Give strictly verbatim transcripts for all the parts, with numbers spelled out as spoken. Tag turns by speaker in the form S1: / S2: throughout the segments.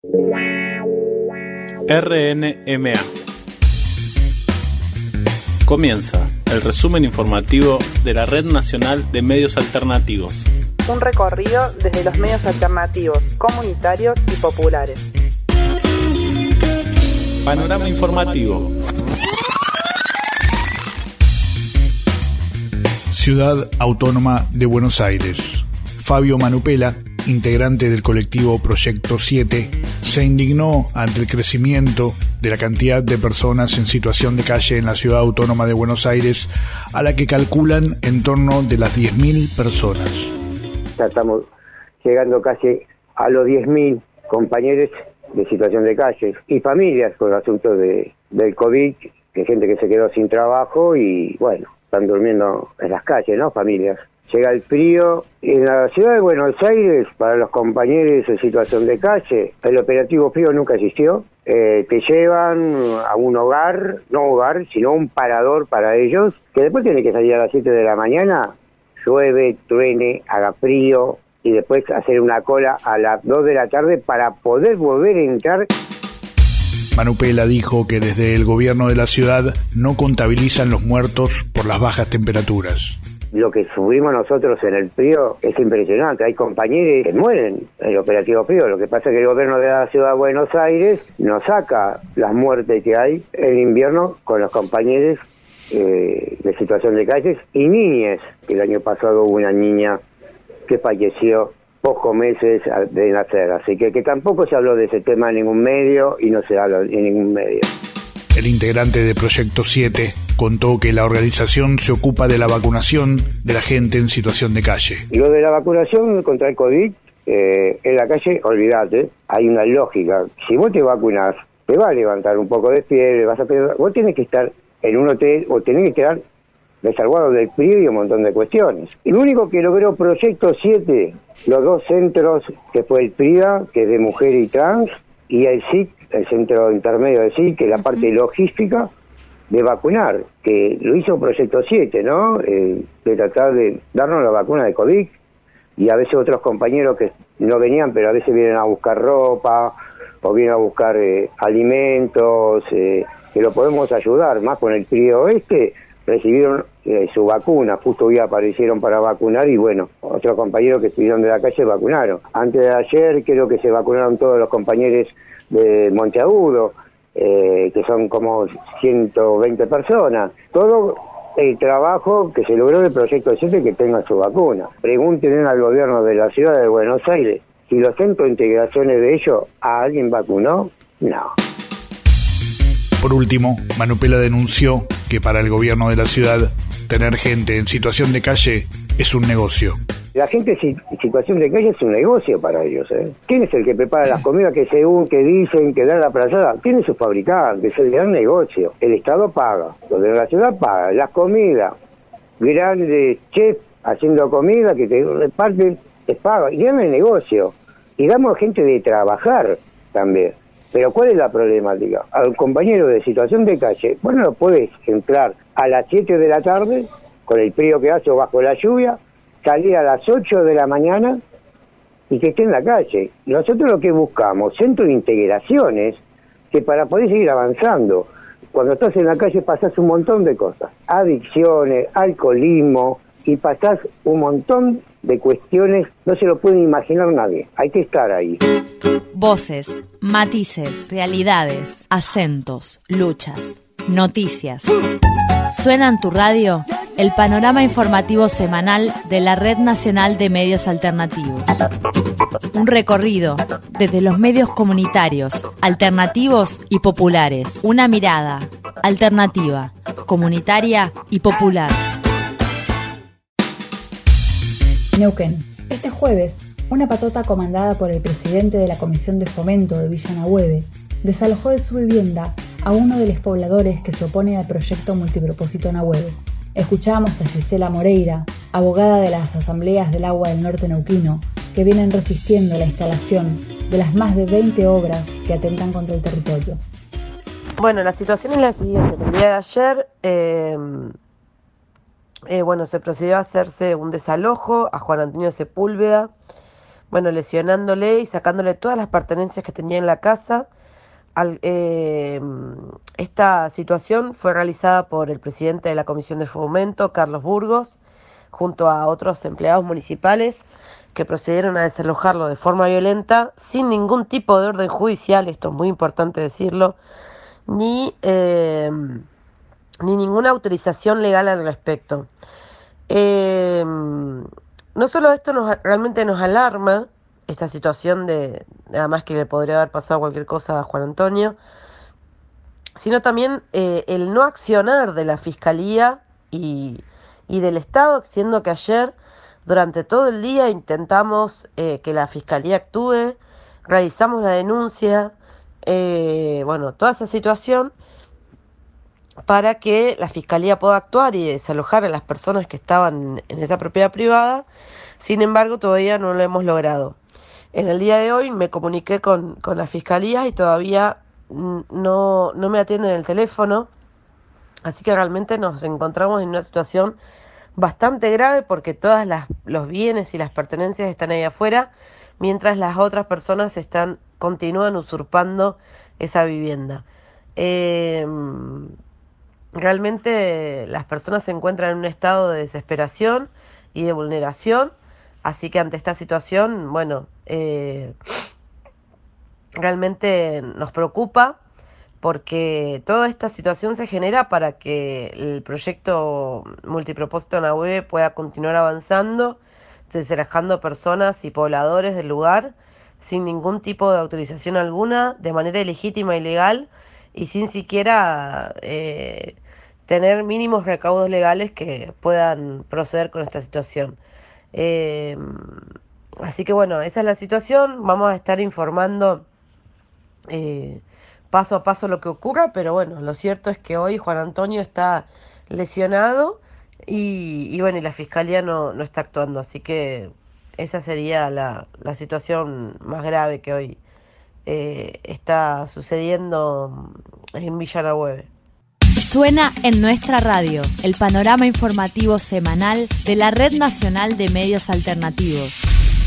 S1: R N M A. Comienza el resumen informativo de la Red Nacional de Medios Alternativos.
S2: Un recorrido desde los medios alternativos, comunitarios y populares.
S1: Panorama informativo.
S3: Ciudad Autónoma de Buenos Aires. Fabio Manupela, integrante del colectivo Proyecto siete, se indignó ante el crecimiento de la cantidad de personas en situación de calle en la Ciudad Autónoma de Buenos Aires, a la que calculan en torno de las diez mil personas.
S4: Ya estamos llegando casi a los diez mil compañeros de situación de calle y familias con el asunto de, del COVID, que gente que se quedó sin trabajo y bueno, están durmiendo en las calles, ¿no? Familias. Llega el frío. En la ciudad de Buenos Aires, para los compañeros en situación de calle, el operativo frío nunca existió. Eh, te llevan a un hogar, no hogar, sino un parador para ellos, que después tiene que salir a las siete de la mañana, llueve, truene, haga frío, y después hacer una cola a las dos de la tarde para poder volver a entrar.
S3: Manupela dijo que desde el gobierno de la ciudad no contabilizan los muertos por las bajas temperaturas.
S4: Lo que sufrimos nosotros en el frío es impresionante. Hay compañeros que mueren en el operativo frío. Lo que pasa es que el gobierno de la ciudad de Buenos Aires nos saca las muertes que hay en invierno con los compañeros eh, de situación de calles y niñez. El año pasado hubo una niña que falleció pocos meses de nacer. Así que, que tampoco se habló de ese tema en ningún medio y no se habla en ningún medio.
S3: El integrante de Proyecto siete contó que la organización se ocupa de la vacunación de la gente en situación de calle.
S4: Lo de la vacunación contra el COVID, eh, en la calle, olvídate, hay una lógica. Si vos te vacunás, te va a levantar un poco de fiebre, vas a pedir, vos tenés que estar en un hotel o tenés que estar desarguado del frío y un montón de cuestiones. Y lo único que logró Proyecto siete, los dos centros, que fue el PRIDA, que es de mujer y trans, y el S I C, el centro intermedio del S I C, que es la parte logística de vacunar, que lo hizo Proyecto siete, ¿no? Eh, de tratar de darnos la vacuna de COVID, y a veces otros compañeros que no venían, pero a veces vienen a buscar ropa, o vienen a buscar eh, alimentos, eh, que lo podemos ayudar, más con el frío este, recibieron eh, su vacuna, justo hoy aparecieron para vacunar y bueno, otros compañeros que estuvieron de la calle vacunaron. Antes de ayer creo que se vacunaron todos los compañeros de Monteagudo, eh, que son como ciento veinte personas. Todo el trabajo que se logró del Proyecto siete que tenga su vacuna. Pregúntenle al gobierno de la ciudad de Buenos Aires si los centros de integraciones de ellos, ¿a alguien vacunó? No.
S3: Por último, Manupela denunció que para el gobierno de la ciudad, tener gente en situación de calle es un negocio.
S4: La gente en situación de calle es un negocio para ellos, ¿eh? ¿Quién es el que prepara las comidas que según que dicen que dan la playada? Tiene sus fabricantes, es el gran negocio. El Estado paga, los de la ciudad pagan, las comidas, grandes chefs haciendo comida que te reparten, te pagan, y dan el negocio. Y damos gente de trabajar también. Pero ¿cuál es la problemática? Al compañero de situación de calle, vos no podés entrar a las siete de la tarde, con el frío que hace o bajo la lluvia, salir a las ocho de la mañana y que esté en la calle. Nosotros lo que buscamos, centro de integraciones, que para poder seguir avanzando, cuando estás en la calle pasás un montón de cosas, adicciones, alcoholismo, y pasás un montón de cuestiones, no se lo puede imaginar nadie, hay que estar ahí.
S5: Voces, matices, realidades, acentos, luchas, noticias. Suena en tu radio el panorama informativo semanal de la Red Nacional de Medios Alternativos. Un recorrido desde los medios comunitarios, alternativos y populares. Una mirada alternativa, comunitaria y popular.
S6: Neuquén. Este jueves, una patota comandada por el presidente de la Comisión de Fomento de Villa Nahueve desalojó de su vivienda a uno de los pobladores que se opone al proyecto multipropósito Nahueve. Escuchamos a Gisela Moreira, abogada de las asambleas del agua del norte neuquino, que vienen resistiendo la instalación de las más de veinte obras que atentan contra el territorio.
S7: Bueno, la situación es la siguiente. El día de ayer, eh, eh, bueno, se procedió a hacerse un desalojo a Juan Antonio Sepúlveda bueno, lesionándole y sacándole todas las pertenencias que tenía en la casa. Al, eh, esta situación fue realizada por el presidente de la Comisión de Fomento, Carlos Burgos, junto a otros empleados municipales que procedieron a desalojarlo de forma violenta, sin ningún tipo de orden judicial, esto es muy importante decirlo, ni, eh, ni ninguna autorización legal al respecto. Eh, no solo esto nos, realmente nos alarma, esta situación de, además que le podría haber pasado cualquier cosa a Juan Antonio, sino también eh, el no accionar de la Fiscalía y, y del Estado, siendo que ayer durante todo el día intentamos eh, que la Fiscalía actúe, realizamos la denuncia, eh, bueno, toda esa situación para que la Fiscalía pueda actuar y desalojar a las personas que estaban en esa propiedad privada. Sin embargo, todavía no lo hemos logrado. En el día de hoy me comuniqué con, con la Fiscalía y todavía no, no me atienden el teléfono, así que realmente nos encontramos en una situación bastante grave porque todos los bienes y las pertenencias están ahí afuera, mientras las otras personas están continúan usurpando esa vivienda. Eh, realmente las personas se encuentran en un estado de desesperación y de vulneración. Así que ante esta situación, bueno, eh, realmente nos preocupa porque toda esta situación se genera para que el proyecto multipropósito Nahuel pueda continuar avanzando, desalojando personas y pobladores del lugar sin ningún tipo de autorización alguna, de manera ilegítima y legal, y sin siquiera eh, tener mínimos recaudos legales que puedan proceder con esta situación. Eh, así que bueno, esa es la situación. Vamos a estar informando eh, paso a paso lo que ocurra, pero bueno, lo cierto es que hoy Juan Antonio está lesionado y, y bueno, y la Fiscalía no, no está actuando, así que esa sería la, la situación más grave que hoy eh, está sucediendo en Villa Nahuel.
S5: Suena en nuestra radio, el panorama informativo semanal de la Red Nacional de Medios Alternativos.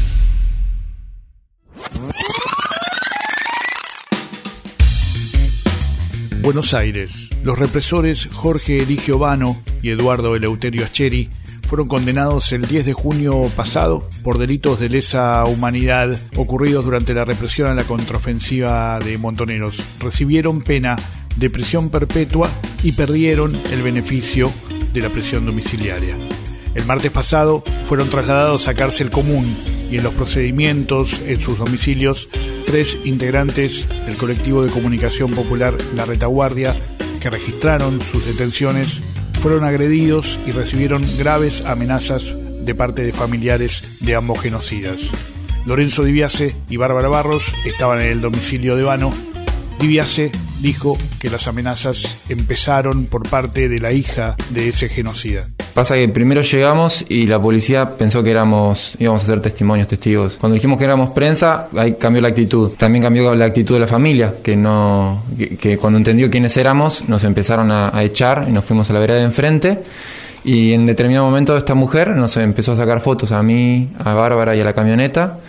S3: Buenos Aires. Los represores Jorge Eligio Bano y Eduardo Eleuterio Ascheri fueron condenados el diez de junio pasado por delitos de lesa humanidad ocurridos durante la represión a la contraofensiva de Montoneros. Recibieron pena de prisión perpetua y perdieron el beneficio de la prisión domiciliaria. El martes pasado fueron trasladados a cárcel común y en los procedimientos en sus domicilios, tres integrantes del colectivo de comunicación popular La Retaguardia, que registraron sus detenciones, fueron agredidos y recibieron graves amenazas de parte de familiares de ambos genocidas. Lorenzo Diviase y Bárbara Barros estaban en el domicilio de Bano. Diviase dijo que las amenazas empezaron por parte de la hija de ese genocida.
S8: Pasa que primero llegamos y la policía pensó que éramos íbamos a ser testimonios, testigos. Cuando dijimos que éramos prensa, ahí cambió la actitud. También cambió la actitud de la familia, que no que, que cuando entendió quiénes éramos, nos empezaron a, a echar y nos fuimos a la vereda de enfrente. Y en determinado momento esta mujer nos empezó a sacar fotos a mí, a Bárbara y a la camioneta.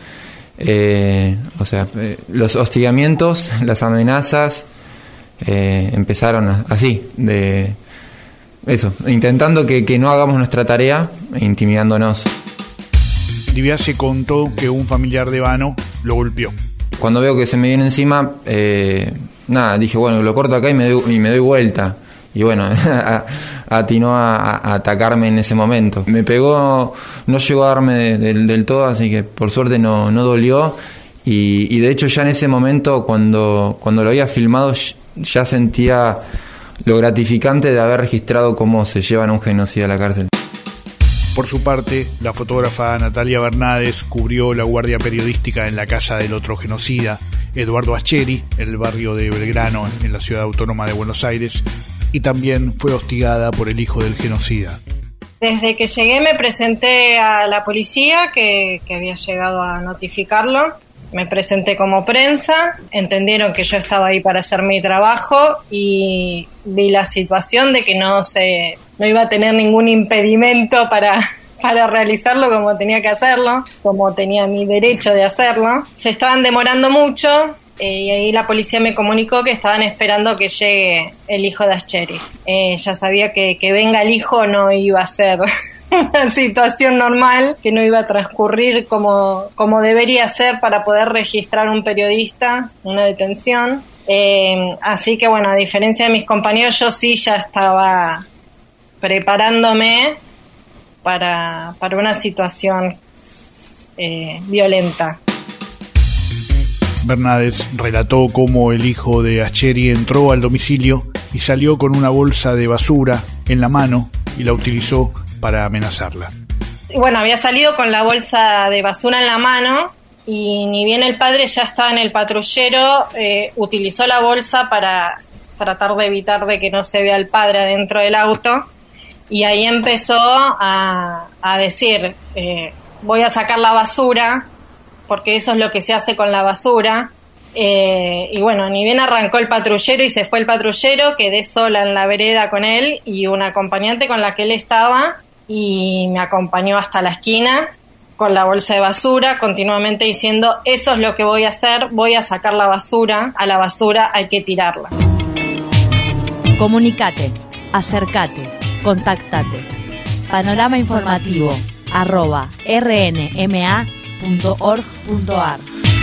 S8: Eh, o sea, eh, los hostigamientos, las amenazas eh, empezaron a, así, de eso, intentando que, que no hagamos nuestra tarea, intimidándonos.
S3: Diviase contó que un familiar de Bano lo golpeó.
S8: Cuando veo que se me viene encima, eh, nada, dije, bueno, lo corto acá y me doy, y me doy vuelta. Y bueno, atinó a, a atacarme en ese momento. Me pegó, no llegó a darme de, de, del todo, así que por suerte no, no dolió. Y, y de hecho ya en ese momento, cuando, cuando lo había filmado, ya sentía lo gratificante de haber registrado cómo se llevan a un genocida a la cárcel.
S3: Por su parte, la fotógrafa Natalia Bernades cubrió la guardia periodística en la casa del otro genocida, Eduardo Ascheri, en el barrio de Belgrano, en la ciudad autónoma de Buenos Aires, y también fue hostigada por el hijo del genocida.
S9: Desde que llegué me presenté a la policía que, que había llegado a notificarlo. Me presenté como prensa, entendieron que yo estaba ahí para hacer mi trabajo y vi la situación de que no se, no iba a tener ningún impedimento para, para realizarlo como tenía que hacerlo, como tenía mi derecho de hacerlo. Se estaban demorando mucho. Eh, y ahí la policía me comunicó que estaban esperando que llegue el hijo de Ascheri. Eh, ya sabía que, que venga el hijo no iba a ser una situación normal, que no iba a transcurrir como, como debería ser para poder registrar un periodista, una detención. Eh, así que bueno, a diferencia de mis compañeros, yo sí ya estaba preparándome para, para una situación eh, violenta.
S3: Bernades relató cómo el hijo de Ascheri entró al domicilio y salió con una bolsa de basura en la mano y la utilizó para amenazarla.
S9: Bueno, había salido con la bolsa de basura en la mano y ni bien el padre ya estaba en el patrullero, eh, utilizó la bolsa para tratar de evitar de que no se vea el padre adentro del auto, y ahí empezó a, a decir, eh, voy a sacar la basura, porque eso es lo que se hace con la basura. Eh, y bueno, ni bien arrancó el patrullero y se fue el patrullero, quedé sola en la vereda con él y una acompañante con la que él estaba, y me acompañó hasta la esquina con la bolsa de basura, continuamente diciendo, eso es lo que voy a hacer, voy a sacar la basura, a la basura hay que tirarla.
S5: Comunicate, acercate, contactate. Panorama informativo arroba rnma punto org punto ar.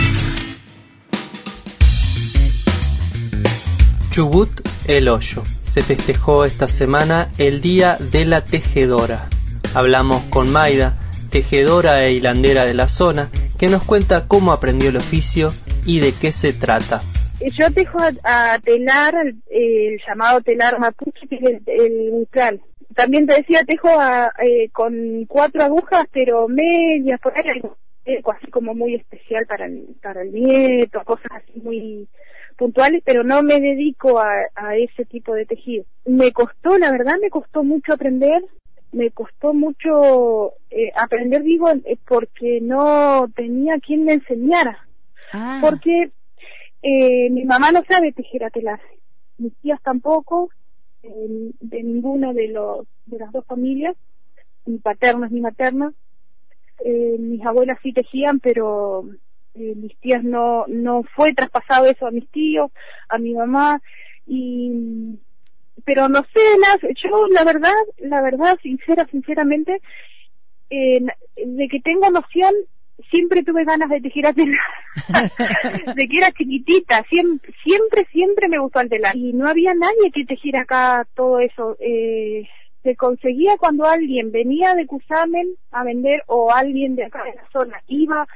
S10: Chubut El Hoyo. Se festejó esta semana el Día de la Tejedora. Hablamos con Maida, tejedora e hilandera de la zona, que nos cuenta cómo aprendió el oficio y de qué se trata.
S11: Yo tejo a, a telar, el, el llamado telar mapuche, que es el, el bucal. También te decía, tejo a, eh, con cuatro agujas, pero medias, por ahí, algo así como muy especial para el, para el nieto, cosas así muy puntuales, pero no me dedico a, a ese tipo de tejido. Me costó, la verdad, me costó mucho aprender, me costó mucho eh, aprender, digo, eh, porque no tenía quien me enseñara. Ah. Porque eh, mi mamá no sabe tejer a telar, mis tías tampoco, eh, de ninguna de los de las dos familias, ni paternas ni maternas. Eh, mis abuelas sí tejían, pero eh, mis tías no no fue traspasado eso a mis tíos, a mi mamá, y pero no sé, la, yo la verdad, la verdad, sincera, sinceramente, eh, de que tengo noción, siempre tuve ganas de tejer a telar, de que era chiquitita, siempre, siempre, siempre me gustó el telar, y no había nadie que tejiera acá todo eso. Eh, se conseguía cuando alguien venía de Cusamen a vender, o alguien de acá de la zona iba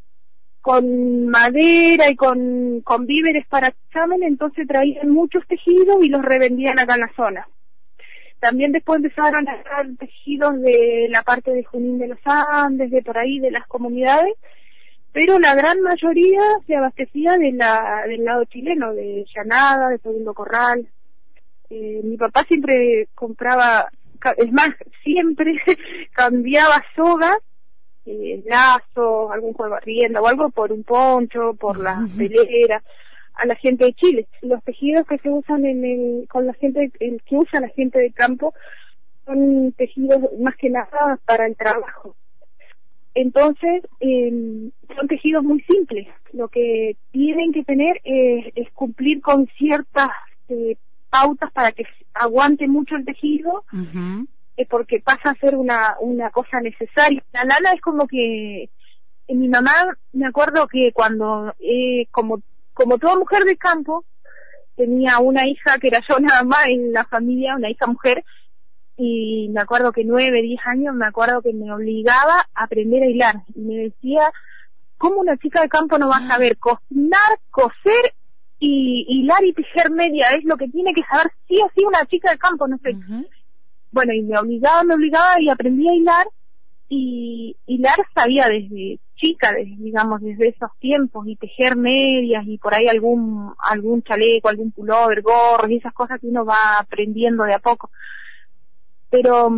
S11: con madera y con, con víveres para Cusamen, entonces traían muchos tejidos y los revendían acá en la zona. También después empezaron a sacar tejidos de la parte de Junín de los Andes, de por ahí, de las comunidades, pero la gran mayoría se abastecía de la, del lado chileno, de Llanada, de Segundo Corral. Eh, mi papá siempre compraba, es más, siempre cambiaba sogas, eh, lazos, algún juego de rienda o algo por un poncho, por la velera, a la gente de Chile. Los tejidos que se usan en el, con la gente, el que usa la gente de campo, son tejidos más que nada para el trabajo. Entonces, eh, son tejidos muy simples. Lo que tienen que tener es, es cumplir con ciertas eh, pautas para que aguante mucho el tejido, uh-huh. eh, porque pasa a ser una una cosa necesaria. La lana es como que eh, mi mamá, me acuerdo que cuando eh, como como toda mujer de campo, tenía una hija que era yo nada más en la familia, una hija mujer, y me acuerdo que nueve, diez años, me acuerdo que me obligaba a aprender a hilar, y me decía, ¿cómo una chica de campo no va a saber cocinar, coser y hilar y tejer media? Es lo que tiene que saber sí o sí una chica de campo, no sé. Uh-huh. Bueno, y me obligaba, me obligaba y aprendí a hilar, y hilar sabía desde chica, desde, digamos, desde esos tiempos, y tejer medias y por ahí algún algún chaleco, algún pullover, gorros y esas cosas que uno va aprendiendo de a poco. Pero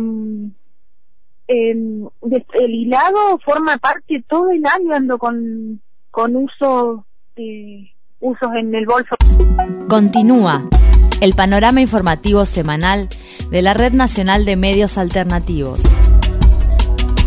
S11: eh, el hilado forma parte todo el año, ando con con uso eh, usos en el bolso.
S5: Continúa el panorama informativo semanal de la Red Nacional de Medios Alternativos.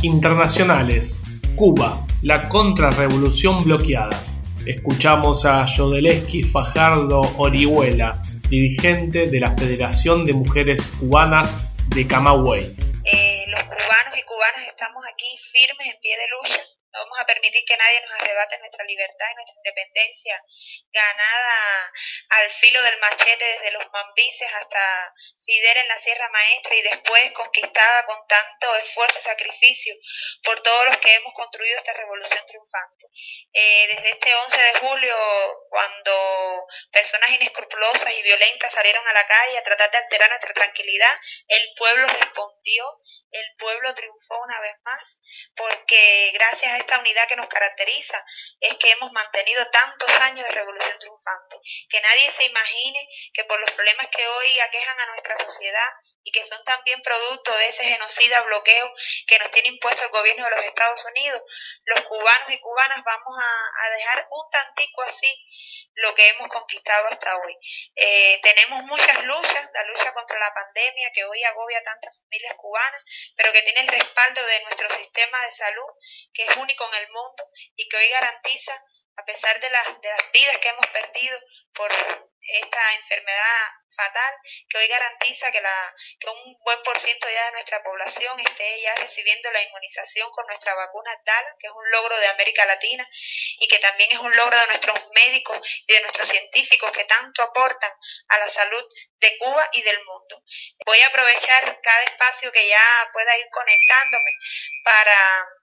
S12: Internacionales. Cuba, la contrarrevolución bloqueada. Escuchamos a Yodelesky Fajardo Orihuela, dirigente de la Federación de Mujeres Cubanas de Camagüey.
S13: Eh, los cubanos y cubanas estamos aquí firmes en pie de lucha. No vamos a permitir que nadie nos arrebate nuestra libertad y nuestra independencia, ganada al filo del machete desde los mambises hasta Fidel en la Sierra Maestra y después conquistada con tanto esfuerzo y sacrificio por todos los que hemos construido esta revolución triunfante. Eh, desde este once de julio, cuando personas inescrupulosas y violentas salieron a la calle a tratar de alterar nuestra tranquilidad, el pueblo respondió, el pueblo triunfó una vez más, porque gracias a esta unidad que nos caracteriza es que hemos mantenido tantos años de revolución triunfante. Que nadie se imagine que por los problemas que hoy aquejan a nuestra sociedad y que son también producto de ese genocida bloqueo que nos tiene impuesto el gobierno de los Estados Unidos, los cubanos y cubanas vamos a, a dejar un tantico así lo que hemos conquistado hasta hoy. Eh, tenemos muchas luchas, la lucha contra la pandemia que hoy agobia a tantas familias cubanas, pero que tiene el respaldo de nuestro sistema de salud, que es único en el mundo y que hoy garantiza, a pesar de las, de las vidas que hemos perdido por esta enfermedad fatal, que hoy garantiza que, la, que un buen por ciento ya de nuestra población esté ya recibiendo la inmunización con nuestra vacuna Abdala, que es un logro de América Latina y que también es un logro de nuestros médicos y de nuestros científicos que tanto aportan a la salud de Cuba y del mundo. Voy a aprovechar cada espacio que ya pueda ir conectándome para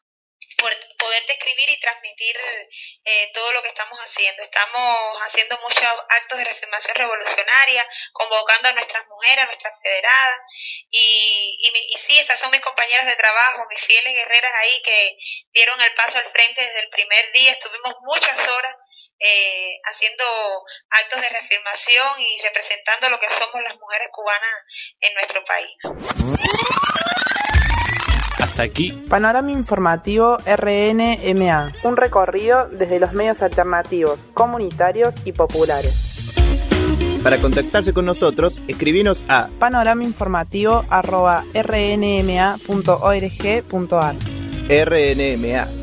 S13: poder describir y transmitir eh, todo lo que estamos haciendo. Estamos haciendo muchos actos de reafirmación revolucionaria, convocando a nuestras mujeres, a nuestras federadas, y, y, y sí, estas son mis compañeras de trabajo, mis fieles guerreras ahí que dieron el paso al frente desde el primer día. Estuvimos muchas horas eh, haciendo actos de reafirmación y representando lo que somos las mujeres cubanas en nuestro país.
S1: Hasta aquí.
S2: Panorama informativo R N M A. Un recorrido desde los medios alternativos, comunitarios y populares.
S14: Para contactarse con nosotros, escribinos a
S2: panoramainformativo arroba r n m a punto org punto a r.
S14: R N M A,